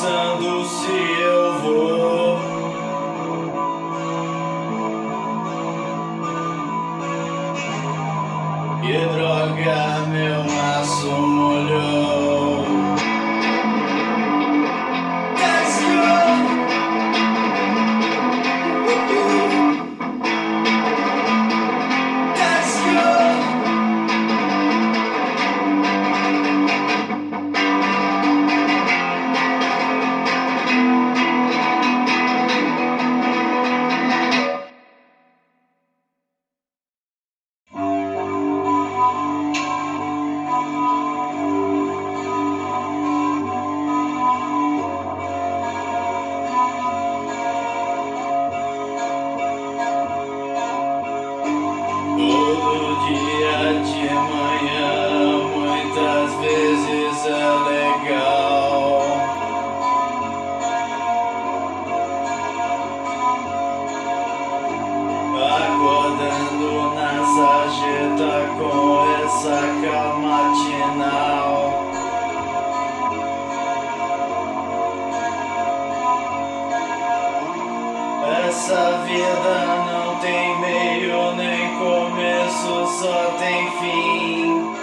pensando se eu vou. Que droga, meu maço molhou. Let's go! Let's go! Todo dia de manhã, muitas vezes é legal. Acordando na sarjeta com essa calma matinal. Essa vida não tem meio nem começo, só tem fim.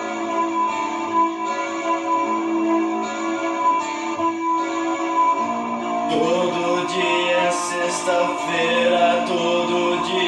Todo dia é sexta-feira, todo dia